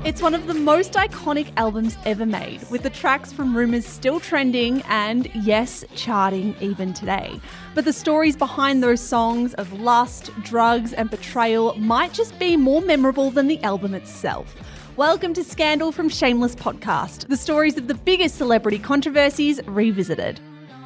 It's one of the most iconic albums ever made, with the tracks from Rumours still trending and, yes, charting even today. But the stories behind those songs of lust, drugs and betrayal might just be more memorable than the album itself. Welcome to Scandal from Shameless Podcast, the stories of the biggest celebrity controversies revisited.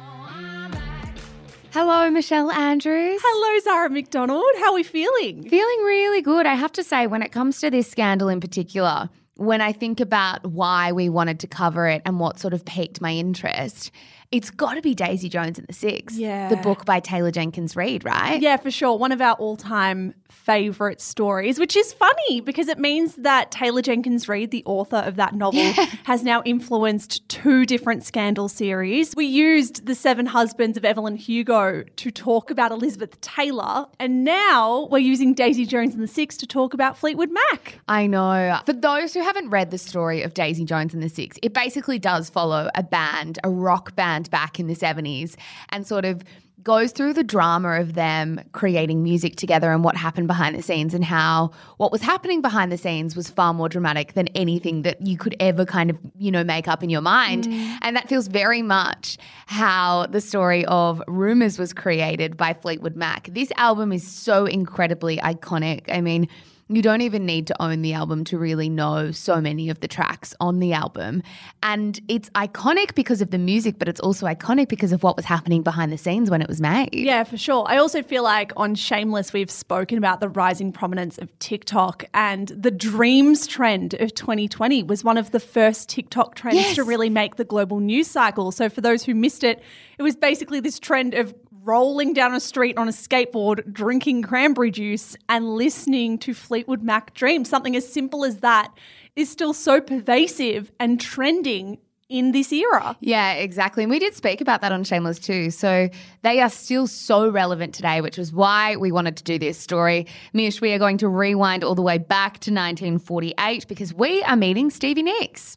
Hello, Michelle Andrews. Hello, Zara McDonald. How are we feeling? Feeling really good. I have to say, when it comes to this scandal in particular, when I think about why we wanted to cover it and what sort of piqued my interest, it's got to be Daisy Jones and the Six, the book by Taylor Jenkins Reid, right? Yeah, for sure. One of our all-time favourite stories, which is funny because it means that Taylor Jenkins Reid, the author of that novel, has now influenced 2 different scandal series. We used The 7 Husbands of Evelyn Hugo to talk about Elizabeth Taylor, and now we're using Daisy Jones and the Six to talk about Fleetwood Mac. I know. For those who haven't read the story of Daisy Jones and the Six, it basically does follow a band, a rock band back in the 70s, and sort of goes through the drama of them creating music together and what happened behind the scenes, and how what was happening behind the scenes was far more dramatic than anything that you could ever kind of, make up in your mind. And that feels very much how the story of Rumours was created by Fleetwood Mac. This album is so incredibly iconic. I mean, you don't even need to own the album to really know so many of the tracks on the album. And it's iconic because of the music, but it's also iconic because of what was happening behind the scenes when it was made. Yeah, for sure. I also feel like on Shameless, we've spoken about the rising prominence of TikTok, and the Dreams trend of 2020 was one of the first TikTok trends to really make the global news cycle. So for those who missed it, it was basically this trend of rolling down a street on a skateboard, drinking cranberry juice and listening to Fleetwood Mac Dreams. Something as simple as that is still so pervasive and trending in this era. Yeah, exactly. And we did speak about that on Shameless too. So they are still so relevant today, which was why we wanted to do this story. Mish, we are going to rewind all the way back to 1948 because we are meeting Stevie Nicks.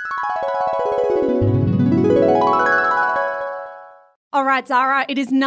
All right, Zara, it is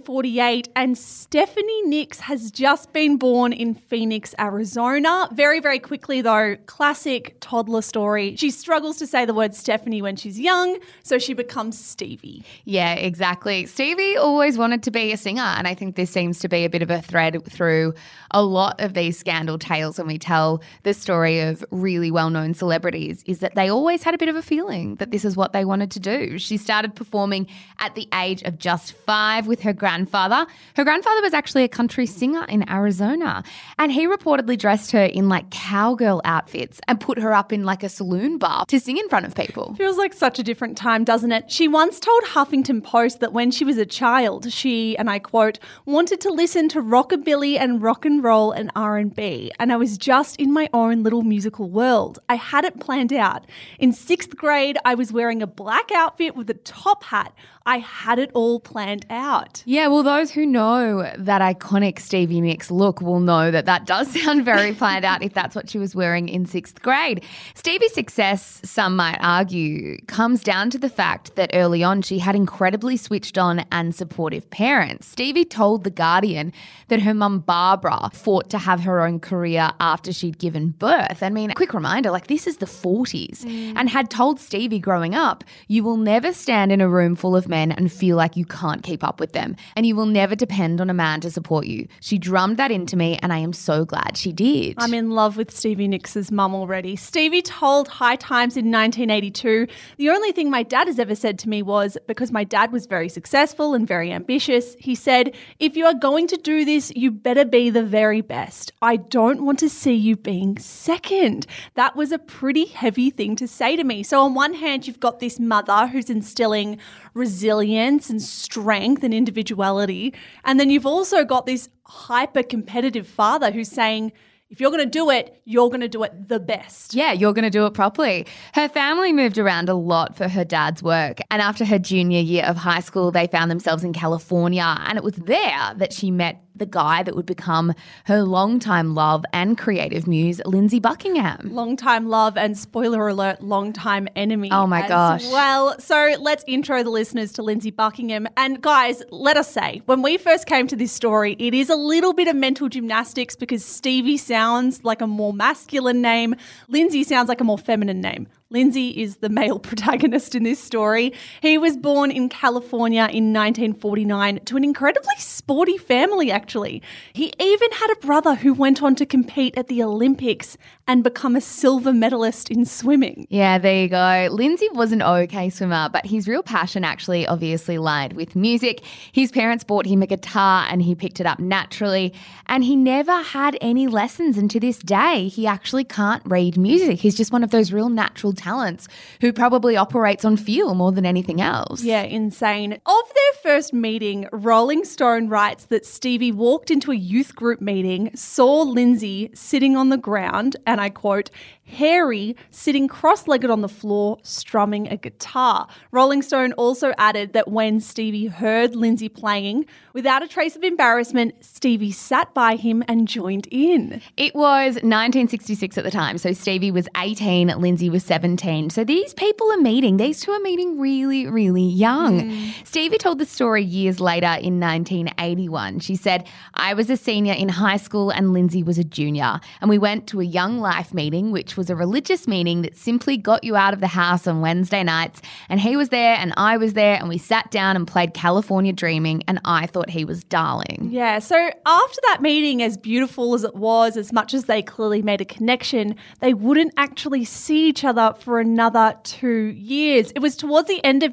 1948 and Stephanie Nicks has just been born in Phoenix, Arizona. Very, very quickly though, classic toddler story. She struggles to say the word Stephanie when she's young, so she becomes Stevie. Yeah, exactly. Stevie always wanted to be a singer, and I think this seems to be a bit of a thread through a lot of these scandal tales when we tell the story of really well-known celebrities, is that they always had a bit of a feeling that this is what they wanted to do. She started performing at the age of just 5 with her grandfather. Her grandfather was actually a country singer in Arizona, and he reportedly dressed her in like cowgirl outfits and put her up in like a saloon bar to sing in front of people. Feels like such a different time, doesn't it? She once told Huffington Post that when she was a child, she, and I quote, wanted to listen to rockabilly and rock and roll and R&B, and I was just in my own little musical world. I had it planned out. In 6th grade, I was wearing a black outfit with a top hat. I had it all planned out. Yeah, well, those who know that iconic Stevie Nicks look will know that that does sound very planned out if that's what she was wearing in 6th grade. Stevie's success, some might argue, comes down to the fact that early on she had incredibly switched on and supportive parents. Stevie told The Guardian that her mum Barbara fought to have her own career after she'd given birth. I mean, a quick reminder, like this is the 40s, and had told Stevie growing up, you will never stand in a room full of men and feel like you can't keep up with them, and you will never depend on a man to support you. She drummed that into me, and I am so glad she did. I'm in love with Stevie Nicks' mum already. Stevie told High Times in 1982, the only thing my dad has ever said to me was, because my dad was very successful and very ambitious, he said, if you are going to do this, you better be the very best. I don't want to see you being second. That was a pretty heavy thing to say to me. So on one hand, you've got this mother who's instilling resilience and strength and individuality. And then you've also got this hyper-competitive father who's saying, if you're going to do it, you're going to do it the best. Yeah, you're going to do it properly. Her family moved around a lot for her dad's work. And after her junior year of high school, they found themselves in California. And it was there that she met the guy that would become her longtime love and creative muse, Lindsey Buckingham. Longtime love and, spoiler alert, longtime enemy. Oh my gosh. Well, so let's intro the listeners to Lindsey Buckingham. And guys, let us say, when we first came to this story, it is a little bit of mental gymnastics because Stevie sounds like a more masculine name. Lindsey sounds like a more feminine name. Lindsey is the male protagonist in this story. He was born in California in 1949 to an incredibly sporty family, actually. He even had a brother who went on to compete at the Olympics and become a silver medalist in swimming. Yeah, there you go. Lindsey was an okay swimmer, but his real passion actually obviously lied with music. His parents bought him a guitar and he picked it up naturally, and he never had any lessons, and to this day, he actually can't read music. He's just one of those real natural talents who probably operates on feel more than anything else. Yeah, insane. Of their first meeting, Rolling Stone writes that Stevie walked into a youth group meeting, saw Lindsey sitting on the ground, and I quote, hairy, sitting cross-legged on the floor, strumming a guitar. Rolling Stone also added that when Stevie heard Lindsey playing, without a trace of embarrassment, Stevie sat by him and joined in. It was 1966 at the time, so Stevie was 18, Lindsey was 17. So these people are meeting. These two are meeting really, really young. Stevie told the story years later in 1981. She said, I was a senior in high school and Lindsey was a junior, and we went to a Young Life meeting, which was a religious meeting that simply got you out of the house on Wednesday nights, and he was there and I was there, and we sat down and played California Dreaming, and I thought he was darling. Yeah, so after that meeting, as beautiful as it was, as much as they clearly made a connection, they wouldn't actually see each other for another 2 years. It was towards the end of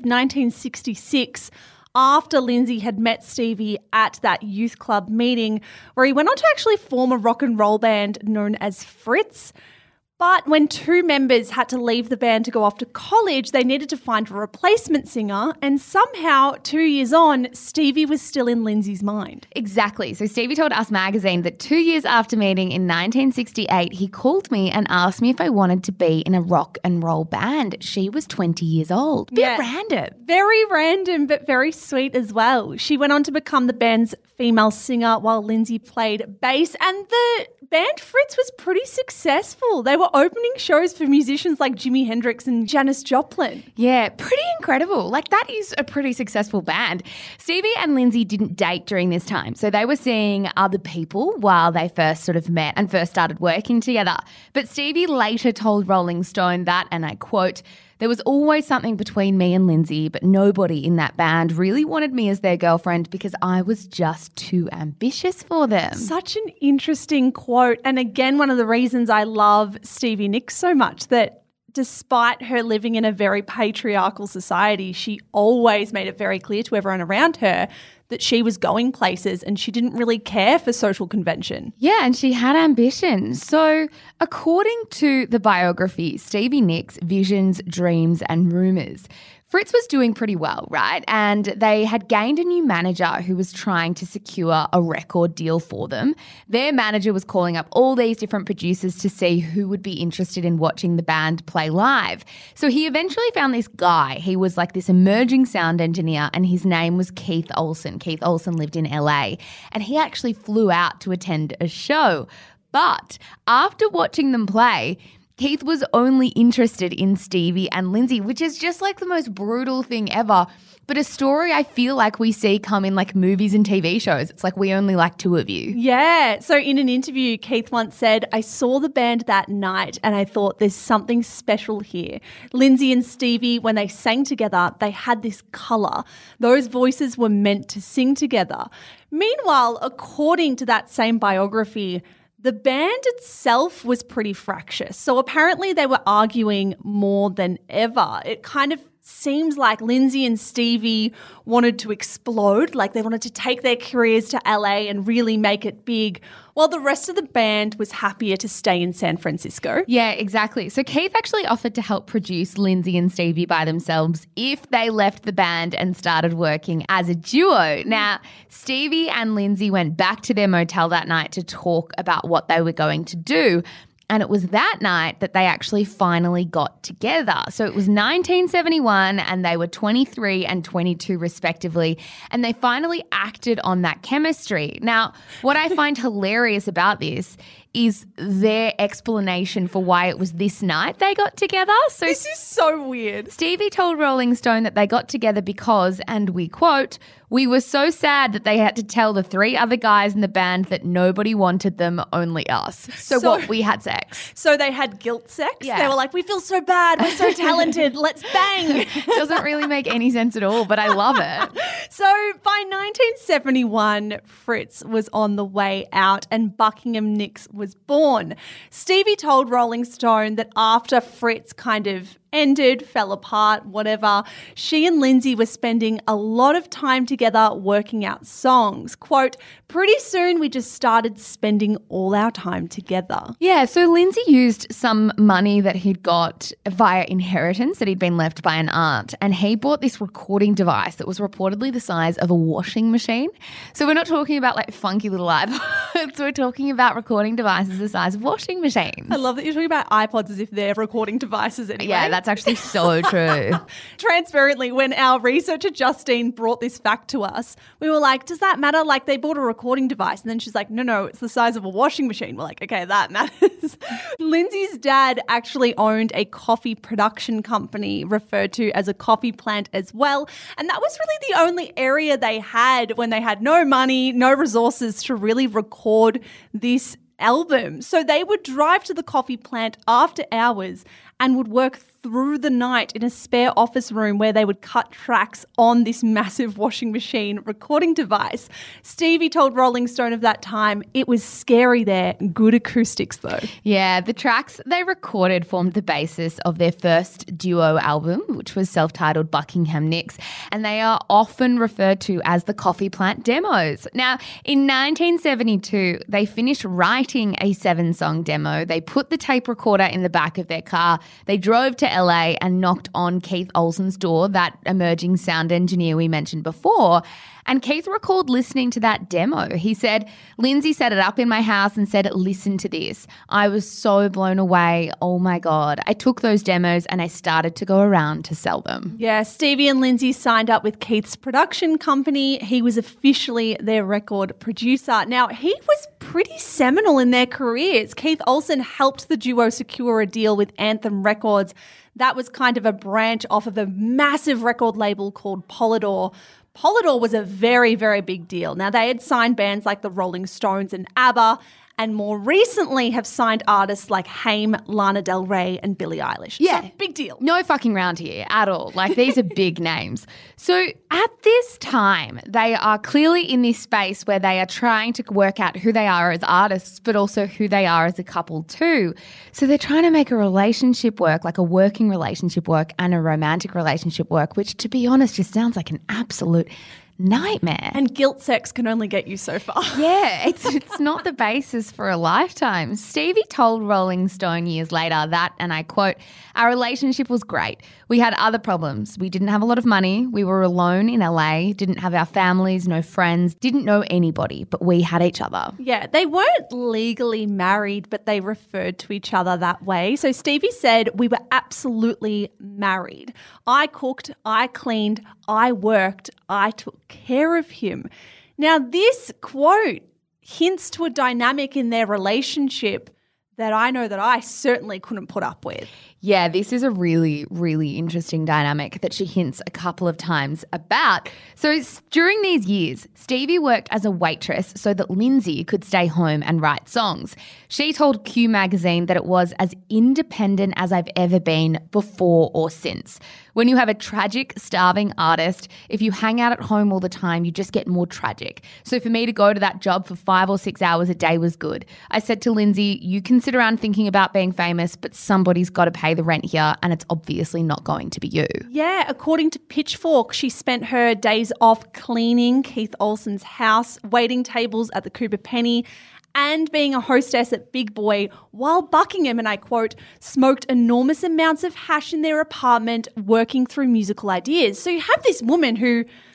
1966, after Lindsey had met Stevie at that youth club meeting, where he went on to actually form a rock and roll band known as Fritz. But when two members had to leave the band to go off to college, they needed to find a replacement singer, and somehow 2 years on, Stevie was still in Lindsey's mind. Exactly. So Stevie told Us Magazine that 2 years after meeting in 1968, he called me and asked me if I wanted to be in a rock and roll band. She was 20 years old. Bit random. Very random, but very sweet as well. She went on to become the band's female singer while Lindsey played bass, and the band Fritz was pretty successful. They were opening shows for musicians like Jimi Hendrix and Janis Joplin. Yeah, pretty incredible. Like, that is a pretty successful band. Stevie and Lindsey didn't date during this time, so they were seeing other people while they first sort of met and first started working together. But Stevie later told Rolling Stone that, and I quote, there was always something between me and Lindsey, but nobody in that band really wanted me as their girlfriend because I was just too ambitious for them. Such an interesting quote. And again, one of the reasons I love Stevie Nicks so much, that despite her living in a very patriarchal society, she always made it very clear to everyone around her that she was going places and she didn't really care for social convention. Yeah, and she had ambition. So according to the biography, Stevie Nicks, Visions, Dreams and Rumours, Fritz was doing pretty well, right? And they had gained a new manager who was trying to secure a record deal for them. Their manager was calling up all these different producers to see who would be interested in watching the band play live. So he eventually found this guy. He was like this emerging sound engineer, and his name was Keith Olsen. Keith Olsen lived in LA, and he actually flew out to attend a show. But after watching them play, Keith was only interested in Stevie and Lindsey, which is just like the most brutal thing ever. But a story I feel like we see come in like movies and TV shows. It's like, we only like two of you. Yeah. So in an interview, Keith once said, I saw the band that night and I thought there's something special here. Lindsey and Stevie, when they sang together, they had this colour. Those voices were meant to sing together. Meanwhile, according to that same biography, the band itself was pretty fractious. So apparently they were arguing more than ever. It kind of seems like Lindsey and Stevie wanted to explode, like they wanted to take their careers to LA and really make it big, while the rest of the band was happier to stay in San Francisco. Yeah, exactly. So Keith actually offered to help produce Lindsey and Stevie by themselves if they left the band and started working as a duo. Now, Stevie and Lindsey went back to their motel that night to talk about what they were going to do. And it was that night that they actually finally got together. So it was 1971 and they were 23 and 22 respectively. And they finally acted on that chemistry. Now, what I find hilarious about this is their explanation for why it was this night they got together. So This is so weird. Stevie told Rolling Stone that they got together because, and we quote, "We were so sad that they had to tell the 3 other guys in the band that nobody wanted them, only us." So what, we had sex. So they had guilt sex? Yeah. They were like, we feel so bad, we're so talented, let's bang. Doesn't really make any sense at all, but I love it. So by 1971, Fritz was on the way out and Buckingham Nicks was born. Stevie told Rolling Stone that after Fritz kind of ended, fell apart, whatever, she and Lindsay were spending a lot of time together working out songs. Quote, "Pretty soon we just started spending all our time together." Yeah, so Lindsay used some money that he'd got via inheritance that he'd been left by an aunt, and he bought this recording device that was reportedly the size of a washing machine. So we're not talking about like funky little iPods, we're talking about recording devices the size of washing machines. I love that you're talking about iPods as if they're recording devices anyway. Yeah, that's actually so true. Transparently, when our researcher Justine brought this fact to us, we were like, does that matter? Like, they bought a recording device. And then she's like, no, it's the size of a washing machine. We're like, okay, that matters. Lindsay's dad actually owned a coffee production company referred to as a coffee plant as well. And that was really the only area they had when they had no money, no resources to really record this album. So they would drive to the coffee plant after hours and would work through the night in a spare office room where they would cut tracks on this massive washing machine recording device. Stevie told Rolling Stone of that time, "It was scary there, good acoustics though." Yeah, the tracks they recorded formed the basis of their first duo album, which was self-titled Buckingham Nicks, and they are often referred to as the Coffee Plant demos. Now, in 1972, they finished writing a 7-song demo. They put the tape recorder in the back of their car. They drove to LA and knocked on Keith Olsen's door, that emerging sound engineer we mentioned before. And Keith recalled listening to that demo. He said, "Lindsay set it up in my house and said, listen to this. I was so blown away. Oh my God. I took those demos and I started to go around to sell them." Yeah, Stevie and Lindsay signed up with Keith's production company. He was officially their record producer. Now, he was pretty seminal in their careers. Keith Olsen helped the duo secure a deal with Anthem Records. That was kind of a branch off of a massive record label called Polydor. Polydor was a very, very big deal. Now, they had signed bands like the Rolling Stones and ABBA, and more recently have signed artists like Haim, Lana Del Rey, and Billie Eilish. Yeah. So, big deal. No fucking round here at all. Like, these are big names. So at this time, they are clearly in this space where they are trying to work out who they are as artists, but also who they are as a couple too. So they're trying to make a relationship work, like a working relationship work and a romantic relationship work, which, to be honest, just sounds like an absolute nightmare. And guilt sex can only get you so far. Yeah, it's not the basis for a lifetime. Stevie told Rolling Stone years later that, and I quote, "Our relationship was great. We had other problems. We didn't have a lot of money. We were alone in LA, didn't have our families, no friends, didn't know anybody, but we had each other." Yeah, they weren't legally married, but they referred to each other that way. So Stevie said, "We were absolutely married. I cooked, I cleaned, I worked, I took care of him." Now, this quote hints to a dynamic in their relationship that I know that I certainly couldn't put up with. Yeah, this is a really, really interesting dynamic that she hints a couple of times about. So during these years, Stevie worked as a waitress so that Lindsay could stay home and write songs. She told Q magazine that it was as independent as I've ever been before or since. When you have a tragic, starving artist, if you hang out at home all the time, you just get more tragic. So for me to go to that job for 5 or 6 hours a day was good. I said to Lindsay, "You can sit around thinking about being famous, but somebody's got to pay the rent here, and it's obviously not going to be you." Yeah, according to Pitchfork, she spent her days off cleaning Keith Olsen's house, waiting tables at the Cooper Penny, and being a hostess at Big Boy, while Buckingham, and I quote, "smoked enormous amounts of hash in their apartment, working through musical ideas." So you have this woman who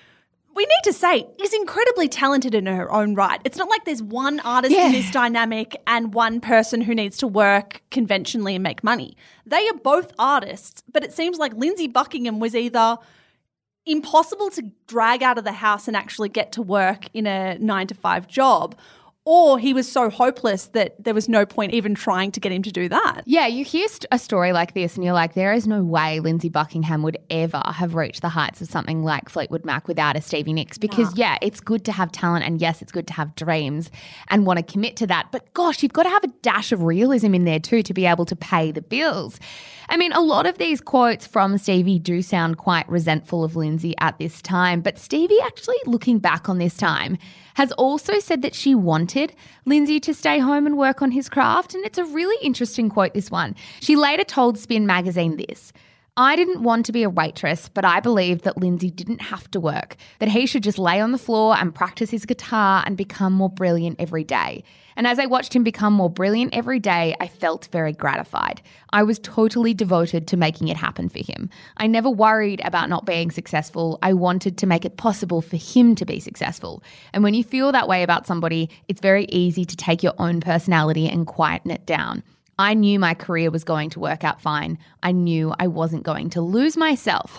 we need to say, is incredibly talented in her own right. It's not like there's one artist in this dynamic and one person who needs to work conventionally and make money. They are both artists, but it seems like Lindsey Buckingham was either impossible to drag out of the house and actually get to work in a 9-to-5 job, or he was so hopeless that there was no point even trying to get him to do that. Yeah, you hear a story like this and you're like, there is no way Lindsey Buckingham would ever have reached the heights of something like Fleetwood Mac without a Stevie Nicks, because, it's good to have talent and, yes, it's good to have dreams and want to commit to that. But, gosh, you've got to have a dash of realism in there too to be able to pay the bills. I mean, a lot of these quotes from Stevie do sound quite resentful of Lindsey at this time, but Stevie actually, looking back on this time, has also said that she wanted Lindsey to stay home and work on his craft. And it's a really interesting quote, this one. She later told Spin magazine this: "I didn't want to be a waitress, but I believed that Lindsey didn't have to work, that he should just lay on the floor and practice his guitar and become more brilliant every day. And as I watched him become more brilliant every day, I felt very gratified. I was totally devoted to making it happen for him. I never worried about not being successful. I wanted to make it possible for him to be successful. And when you feel that way about somebody, it's very easy to take your own personality and quieten it down. I knew my career was going to work out fine. I knew I wasn't going to lose myself."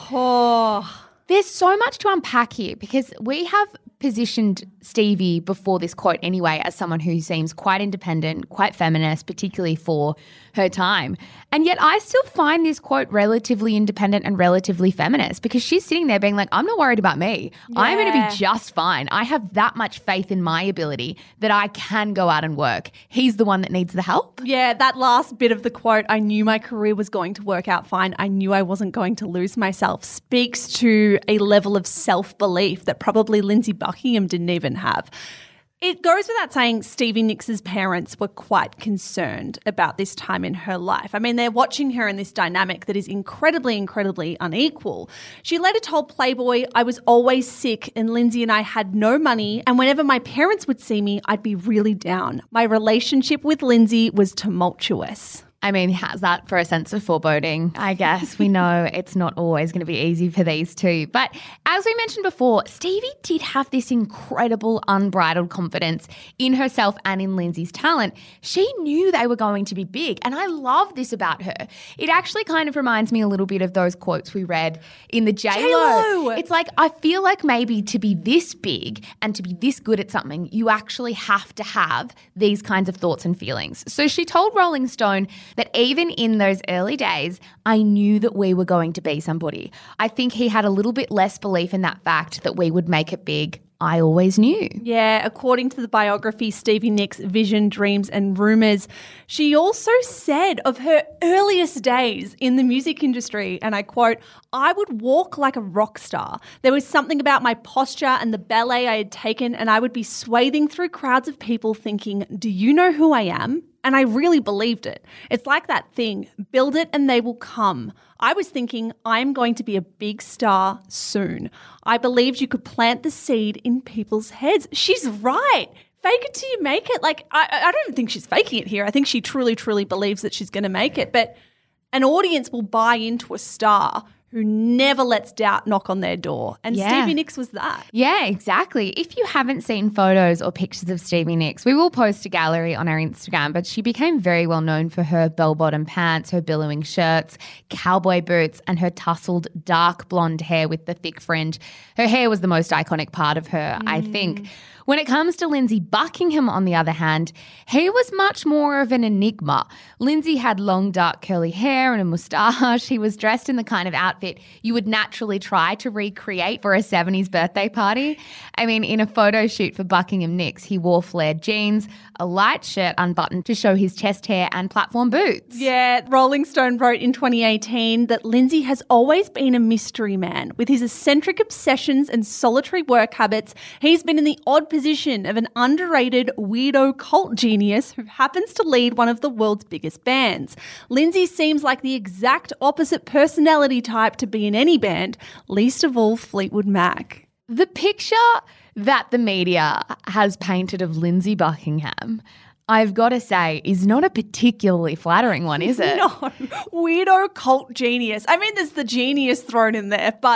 Oh, there's so much to unpack here, because we have positioned Stevie before this quote anyway as someone who seems quite independent, quite feminist, particularly for her time. And yet I still find this quote relatively independent and relatively feminist, because she's sitting there being like, I'm not worried about me. Yeah. I'm going to be just fine. I have that much faith in my ability that I can go out and work. He's the one that needs the help. Yeah, that last bit of the quote, I knew my career was going to work out fine. I knew I wasn't going to lose myself, speaks to a level of self-belief that probably Lindsey Buckingham didn't even have. It goes without saying Stevie Nicks' parents were quite concerned about this time in her life. I mean, they're watching her in this dynamic that is incredibly, incredibly unequal. She later told Playboy, "I was always sick and Lindsey and I had no money, and whenever my parents would see me, I'd be really down. My relationship with Lindsey was tumultuous." I mean, how's that for a sense of foreboding? I guess we know it's not always going to be easy for these two. But as we mentioned before, Stevie did have this incredible unbridled confidence in herself and in Lindsey's talent. She knew they were going to be big, and I love this about her. It actually kind of reminds me a little bit of those quotes we read in the J-Lo. It's like, I feel like maybe to be this big and to be this good at something, you actually have to have these kinds of thoughts and feelings. So she told Rolling Stone that even in those early days, I knew that we were going to be somebody. I think he had a little bit less belief in that fact that we would make it big. I always knew. Yeah, according to the biography Stevie Nicks, Vision, Dreams and Rumours, she also said of her earliest days in the music industry, and I quote, "I would walk like a rock star. There was something about my posture and the ballet I had taken, and I would be swathing through crowds of people thinking, 'Do you know who I am?' And I really believed it. It's like that thing, build it and they will come. I was thinking, I'm going to be a big star soon. I believed you could plant the seed in people's heads." She's right. Fake it till you make it. Like, I don't think she's faking it here. I think she truly, truly believes that she's going to make it. But an audience will buy into a star who never lets doubt knock on their door. And Stevie Nicks was that. Yeah, exactly. If you haven't seen photos or pictures of Stevie Nicks, we will post a gallery on our Instagram, but she became very well known for her bell-bottom pants, her billowing shirts, cowboy boots, and her tousled dark blonde hair with the thick fringe. Her hair was the most iconic part of her, I think. When it comes to Lindsey Buckingham, on the other hand, he was much more of an enigma. Lindsey had long, dark, curly hair and a moustache. He was dressed in the kind of outfit you would naturally try to recreate for a 70s birthday party. I mean, in a photo shoot for Buckingham Nicks, he wore flared jeans, a light shirt unbuttoned to show his chest hair, and platform boots. Yeah, Rolling Stone wrote in 2018 that Lindsey has always been a mystery man. With his eccentric obsessions and solitary work habits, he's been in the odd position of an underrated weirdo cult genius who happens to lead one of the world's biggest bands. Lindsey seems like the exact opposite personality type to be in any band, least of all Fleetwood Mac. The picture that the media has painted of Lindsey Buckingham, I've got to say, is not a particularly flattering one, is it? No, weirdo cult genius. I mean, there's the genius thrown in there, but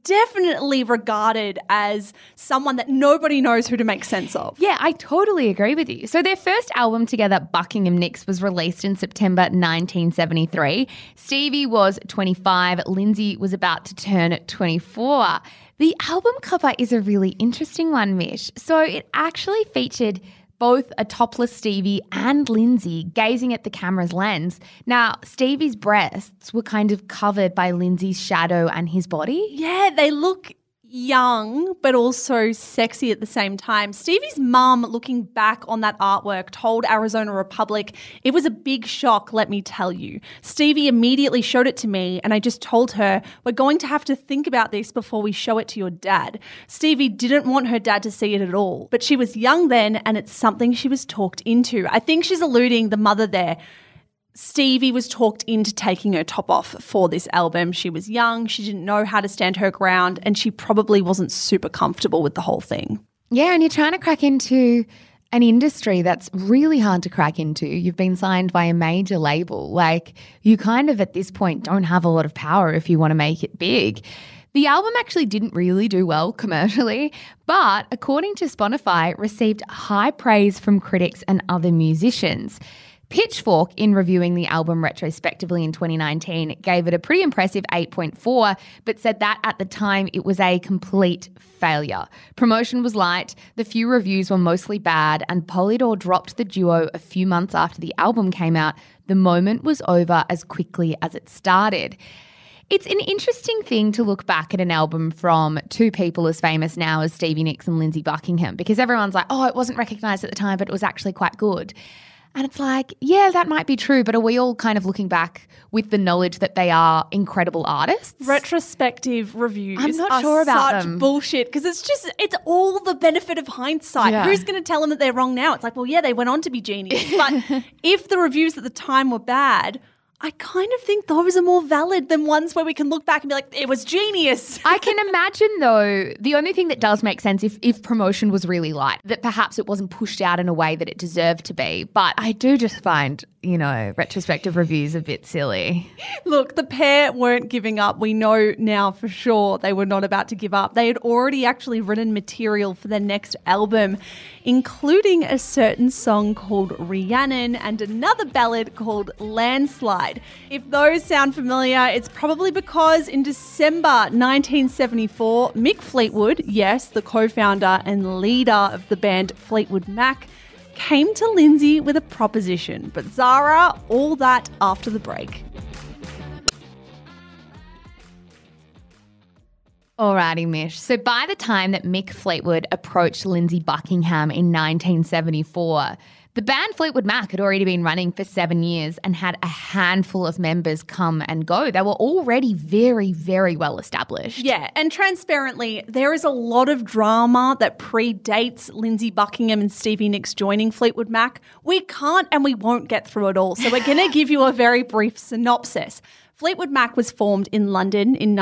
definitely regarded as someone that nobody knows who to make sense of. Yeah, I totally agree with you. So their first album together, Buckingham Nicks, was released in September 1973. Stevie was 25. Lindsay was about to turn 24. The album cover is a really interesting one, Mish. So it actually featured both a topless Stevie and Lindsay gazing at the camera's lens. Now, Stevie's breasts were kind of covered by Lindsay's shadow and his body. Yeah, they look young but also sexy at the same time. Stevie's mum, looking back on that artwork, told Arizona Republic, "It was a big shock, let me tell you. Stevie immediately showed it to me and I just told her, we're going to have to think about this before we show it to your dad." Stevie didn't want her dad to see it at all, but she was young then and it's something she was talked into. I think she's alluding, the mother there, Stevie was talked into taking her top off for this album. She was young, she didn't know how to stand her ground, and she probably wasn't super comfortable with the whole thing. Yeah, and you're trying to crack into an industry that's really hard to crack into. You've been signed by a major label. Like, you kind of at this point don't have a lot of power if you want to make it big. The album actually didn't really do well commercially, but according to Spotify, received high praise from critics and other musicians. Pitchfork, in reviewing the album retrospectively in 2019, gave it a pretty impressive 8.4, but said that at the time it was a complete failure. Promotion was light, the few reviews were mostly bad, and Polydor dropped the duo a few months after the album came out. The moment was over as quickly as it started. It's an interesting thing to look back at an album from two people as famous now as Stevie Nicks and Lindsey Buckingham, because everyone's like, oh, it wasn't recognised at the time, but it was actually quite good. And it's like, yeah, that might be true, but are we all kind of looking back with the knowledge that they are incredible artists? Retrospective reviews I'm not sure about such them. bullshit, because it's all the benefit of hindsight. Yeah. Who's going to tell them that they're wrong now? It's like, well, yeah, they went on to be genius. But if the reviews at the time were bad, I kind of think those are more valid than ones where we can look back and be like, it was genius. I can imagine, though, the only thing that does make sense if promotion was really light, that perhaps it wasn't pushed out in a way that it deserved to be. But I do just find, retrospective reviews a bit silly. Look, the pair weren't giving up. We know now for sure they were not about to give up. They had already actually written material for their next album, including a certain song called Rhiannon and another ballad called Landslide. If those sound familiar, it's probably because in December 1974, Mick Fleetwood, yes, the co-founder and leader of the band Fleetwood Mac, came to Lindsay with a proposition. But Zara, all that after the break. Alrighty, Mish. So by the time that Mick Fleetwood approached Lindsey Buckingham in 1974, the band Fleetwood Mac had already been running for 7 years and had a handful of members come and go. They were already very, very well established. Yeah, and transparently, there is a lot of drama that predates Lindsey Buckingham and Stevie Nicks joining Fleetwood Mac. We can't and we won't get through it all, so we're going to give you a very brief synopsis. Fleetwood Mac was formed in London in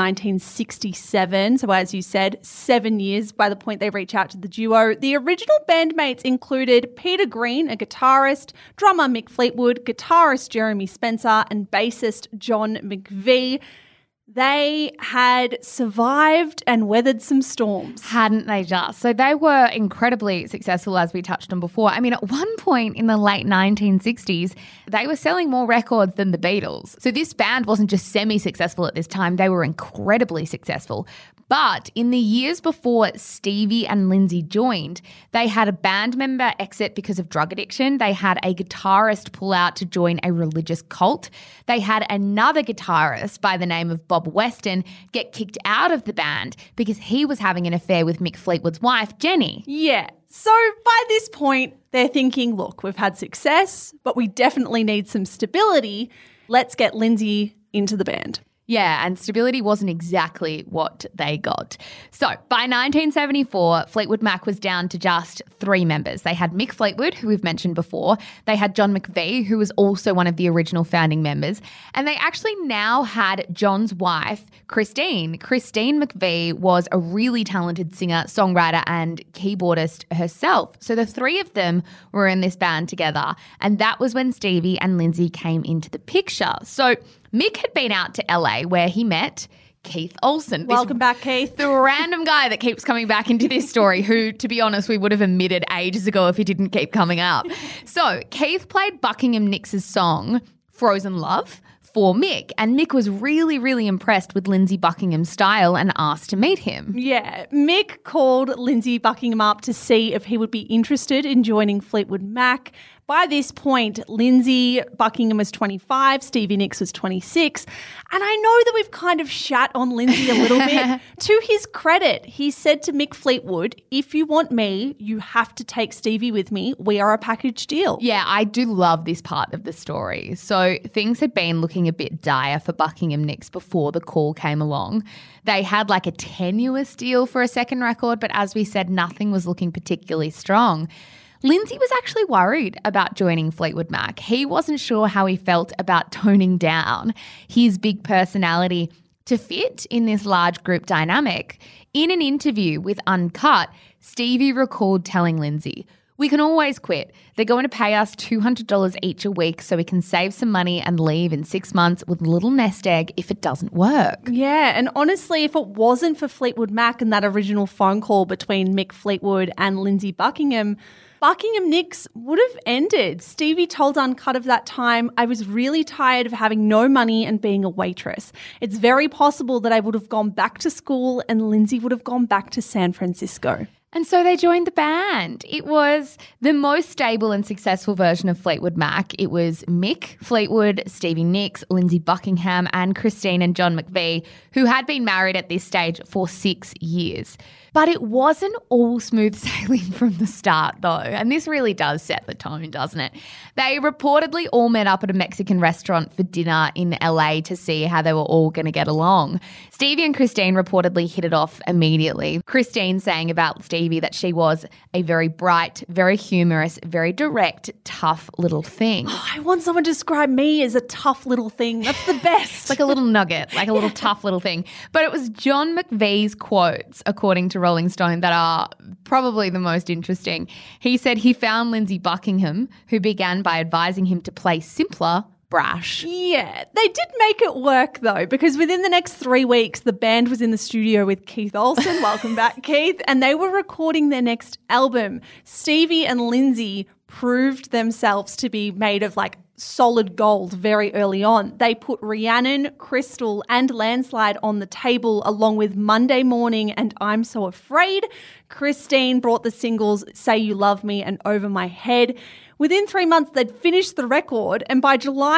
1967. So as you said, 7 years by the point they reach out to the duo. The original bandmates included Peter Green, a guitarist, drummer Mick Fleetwood, guitarist Jeremy Spencer, and bassist John McVie. They had survived and weathered some storms. Hadn't they just? So they were incredibly successful, as we touched on before. I mean, at one point in the late 1960s, they were selling more records than the Beatles. So this band wasn't just semi-successful at this time, they were incredibly successful. But in the years before Stevie and Lindsay joined, they had a band member exit because of drug addiction. They had a guitarist pull out to join a religious cult. They had another guitarist by the name of Bob Weston get kicked out of the band because he was having an affair with Mick Fleetwood's wife, Jenny. Yeah. So by this point, they're thinking, look, we've had success, but we definitely need some stability. Let's get Lindsay into the band. Yeah, and stability wasn't exactly what they got. So by 1974, Fleetwood Mac was down to just 3 members. They had Mick Fleetwood, who we've mentioned before. They had John McVie, who was also one of the original founding members. And they actually now had John's wife, Christine. Christine McVie was a really talented singer, songwriter, and keyboardist herself. So the 3 of them were in this band together. And that was when Stevie and Lindsay came into the picture. So Mick had been out to LA where he met Keith Olsen. Welcome back, Keith. The random guy that keeps coming back into this story who, to be honest, we would have omitted ages ago if he didn't keep coming up. So Keith played Buckingham Nicks' song, Frozen Love, for Mick, and Mick was really, really impressed with Lindsay Buckingham's style and asked to meet him. Yeah, Mick called Lindsay Buckingham up to see if he would be interested in joining Fleetwood Mac. By this point, Lindsay Buckingham was 25, Stevie Nicks was 26. And I know that we've kind of shat on Lindsay a little bit. To his credit, he said to Mick Fleetwood, if you want me, you have to take Stevie with me. We are a package deal. Yeah, I do love this part of the story. So things had been looking a bit dire for Buckingham Nicks before the call came along. They had like a tenuous deal for a second record, but as we said, nothing was looking particularly strong. Lindsay was actually worried about joining Fleetwood Mac. He wasn't sure how he felt about toning down his big personality to fit in this large group dynamic. In an interview with Uncut, Stevie recalled telling Lindsay, "We can always quit. They're going to pay us $200 each a week so we can save some money and leave in 6 months with a little nest egg if it doesn't work." Yeah, and honestly, if it wasn't for Fleetwood Mac and that original phone call between Mick Fleetwood and Lindsay Buckingham Nicks would have ended. Stevie told Uncut of that time, "I was really tired of having no money and being a waitress. It's very possible that I would have gone back to school and Lindsay would have gone back to San Francisco." And so they joined the band. It was the most stable and successful version of Fleetwood Mac. It was Mick Fleetwood, Stevie Nicks, Lindsay Buckingham, and Christine and John McVie, who had been married at this stage for 6 years. But it wasn't all smooth sailing from the start, though. And this really does set the tone, doesn't it? They reportedly all met up at a Mexican restaurant for dinner in LA to see how they were all going to get along. Stevie and Christine reportedly hit it off immediately. Christine saying about Stevie that she was a very bright, very humorous, very direct, tough little thing. Oh, I want someone to describe me as a tough little thing. That's the best. Like a little nugget, like a little tough little thing. But it was John McVie's quotes, according to Rolling Stone, that are probably the most interesting. He said he found Lindsay Buckingham, who began by advising him to play simpler, brash. Yeah, they did make it work though, because within the next 3 weeks, the band was in the studio with Keith Olsen. Welcome back, Keith. And they were recording their next album. Stevie and Lindsay proved themselves to be made of like solid gold very early on. They put Rhiannon, Crystal and Landslide on the table along with Monday Morning and I'm So Afraid. Christine brought the singles Say You Love Me and Over My Head. Within 3 months, they'd finished the record, and by July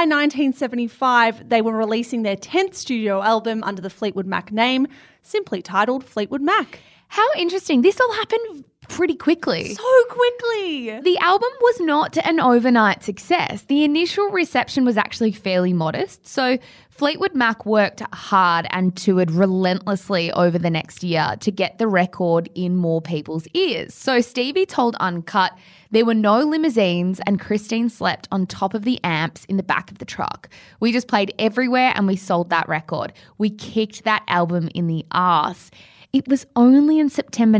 1975, they were releasing their 10th studio album under the Fleetwood Mac name, simply titled Fleetwood Mac. How interesting. This all happened pretty quickly. So quickly. The album was not an overnight success. The initial reception was actually fairly modest. So Fleetwood Mac worked hard and toured relentlessly over the next year to get the record in more people's ears. So Stevie told Uncut there were no limousines and Christine slept on top of the amps in the back of the truck. We just played everywhere and we sold that record. We kicked that album in the arse. It was only in September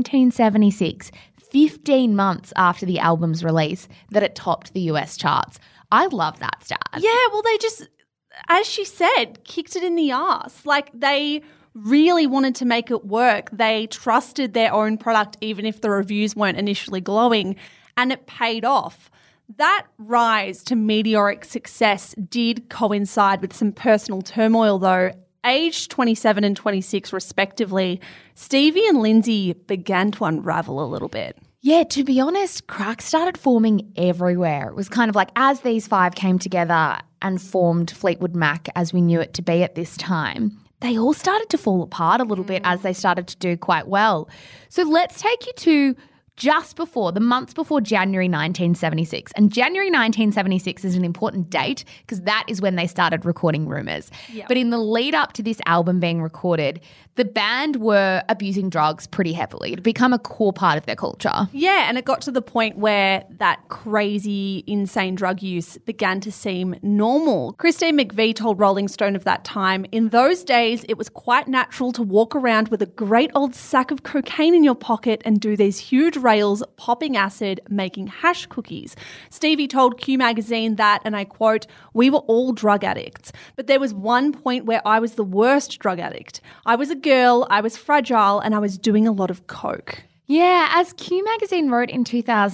1976, 15 months after the album's release, that it topped the US charts. I love that stat. Yeah, well, they just, as she said, kicked it in the arse. Like, they really wanted to make it work. They trusted their own product even if the reviews weren't initially glowing, and it paid off. That rise to meteoric success did coincide with some personal turmoil, though. Aged 27 and 26 respectively, Stevie and Lindsay began to unravel a little bit. Yeah, to be honest, cracks started forming everywhere. It was kind of like as these five came together and formed Fleetwood Mac as we knew it to be at this time, they all started to fall apart a little bit as they started to do quite well. So let's take you to just before, the months before January 1976. And January 1976 is an important date because that is when they started recording Rumours. Yep. But in the lead up to this album being recorded, the band were abusing drugs pretty heavily. It had become a core part of their culture. Yeah, and it got to the point where that crazy, insane drug use began to seem normal. Christine McVie told Rolling Stone of that time, in those days, it was quite natural to walk around with a great old sack of cocaine in your pocket and do these huge rails, popping acid, making hash cookies. Stevie told Q Magazine that, and I quote, "We were all drug addicts, but there was one point where I was the worst drug addict. I was a girl, I was fragile, and I was doing a lot of coke." Yeah, as Q Magazine wrote in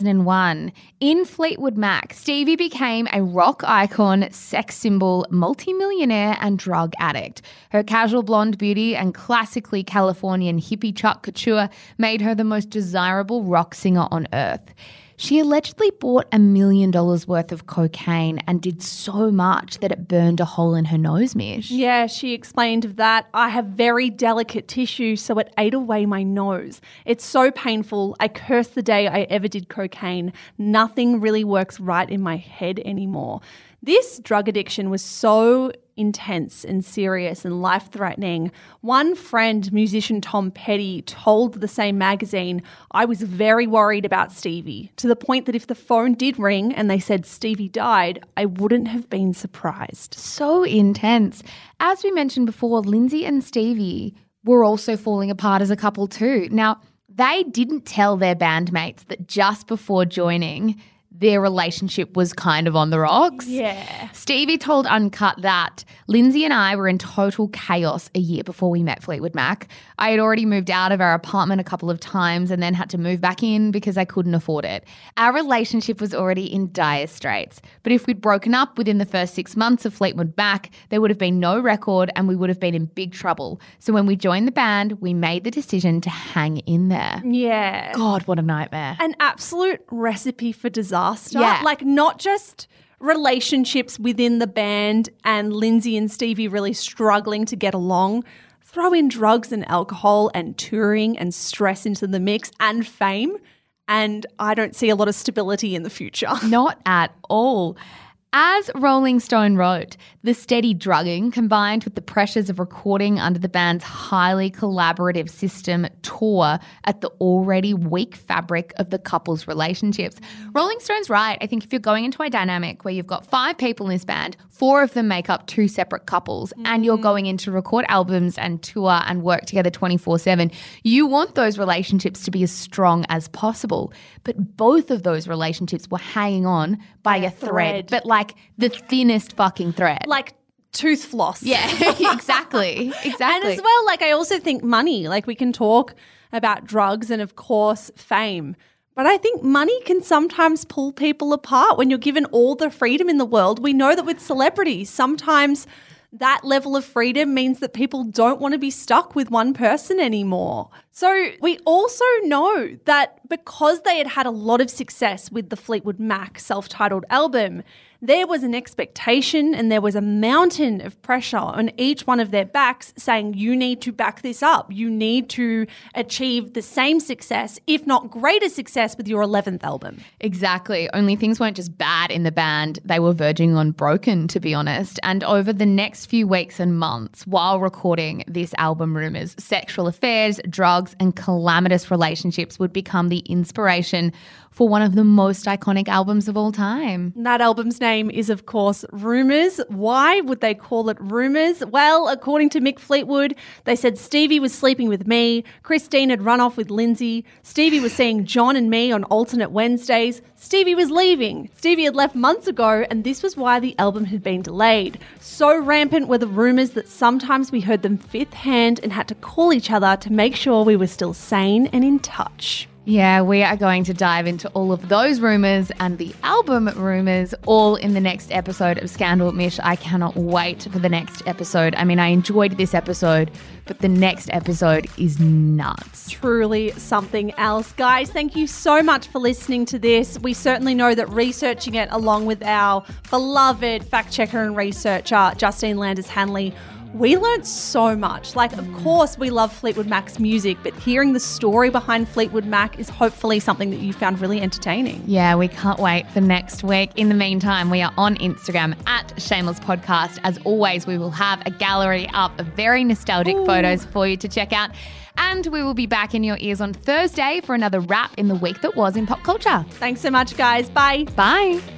2001, in Fleetwood Mac, Stevie became a rock icon, sex symbol, multimillionaire and drug addict. Her casual blonde beauty and classically Californian hippie Chuck couture made her the most desirable rock singer on earth. She allegedly bought $1 million worth of cocaine and did so much that it burned a hole in her nose, Mish. Yeah, she explained that I have very delicate tissue, so it ate away my nose. It's so painful. I curse the day I ever did cocaine. Nothing really works right in my head anymore. This drug addiction was so intense and serious and life-threatening. One friend, musician Tom Petty, told the same magazine, "I was very worried about Stevie, to the point that if the phone did ring and they said Stevie died, I wouldn't have been surprised." So intense. As we mentioned before, Lindsay and Stevie were also falling apart as a couple too. Now, they didn't tell their bandmates that just before joining, their relationship was kind of on the rocks. Yeah. Stevie told Uncut that Lindsay and I were in total chaos a year before we met Fleetwood Mac. I had already moved out of our apartment a couple of times and then had to move back in because I couldn't afford it. Our relationship was already in dire straits. But if we'd broken up within the first 6 months of Fleetwood Mac, there would have been no record and we would have been in big trouble. So when we joined the band, we made the decision to hang in there. Yeah. God, what a nightmare. An absolute recipe for disaster. Yeah. Like, not just relationships within the band and Lindsay and Stevie really struggling to get along. Throw in drugs and alcohol and touring and stress into the mix and fame, and I don't see a lot of stability in the future. Not at all. As Rolling Stone wrote, the steady drugging combined with the pressures of recording under the band's highly collaborative system tore at the already weak fabric of the couple's relationships. Rolling Stone's right. I think if you're going into a dynamic where you've got 5 people in this band, 4 of them make up 2 separate couples, and you're going in to record albums and tour and work together 24/7, you want those relationships to be as strong as possible. But both of those relationships were hanging on by a thread, but like the thinnest fucking thread. Like tooth floss. Yeah, exactly. And as well, like, I also think money. Like, we can talk about drugs and, of course, fame. But I think money can sometimes pull people apart when you're given all the freedom in the world. We know that with celebrities, sometimes that level of freedom means that people don't want to be stuck with one person anymore. So we also know that because they had had a lot of success with the Fleetwood Mac self-titled album, there was an expectation and there was a mountain of pressure on each one of their backs saying, you need to back this up. You need to achieve the same success, if not greater success, with your 11th album. Exactly. Only things weren't just bad in the band. They were verging on broken, to be honest. And over the next few weeks and months, while recording this album, Rumours, sexual affairs, drugs, and calamitous relationships would become the inspiration for one of the most iconic albums of all time. That album's name is, of course, Rumours. Why would they call it Rumours? Well, according to Mick Fleetwood, they said Stevie was sleeping with me, Christine had run off with Lindsay, Stevie was seeing John and me on alternate Wednesdays, Stevie was leaving. Stevie had left months ago, and this was why the album had been delayed. So rampant were the rumours that sometimes we heard them fifth hand and had to call each other to make sure we were still sane and in touch. Yeah, we are going to dive into all of those rumours and the album rumours all in the next episode of Scandal. Mish, I cannot wait for the next episode. I mean, I enjoyed this episode, but the next episode is nuts. Truly something else. Guys, thank you so much for listening to this. We certainly know that researching it along with our beloved fact checker and researcher, Justine Landis-Hanley, we learned so much. Like, of course, we love Fleetwood Mac's music, but hearing the story behind Fleetwood Mac is hopefully something that you found really entertaining. Yeah, we can't wait for next week. In the meantime, we are on Instagram at Shameless Podcast. As always, we will have a gallery up of very nostalgic photos for you to check out. And we will be back in your ears on Thursday for another wrap in the week that was in pop culture. Thanks so much, guys. Bye. Bye.